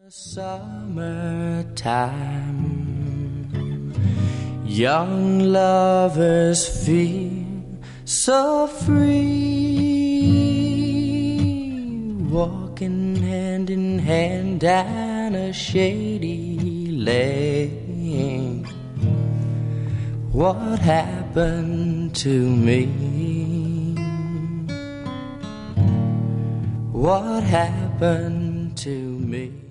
Summertime, young lovers feel so free, walking hand in hand down a shady lane. What happened to me? What happened to me?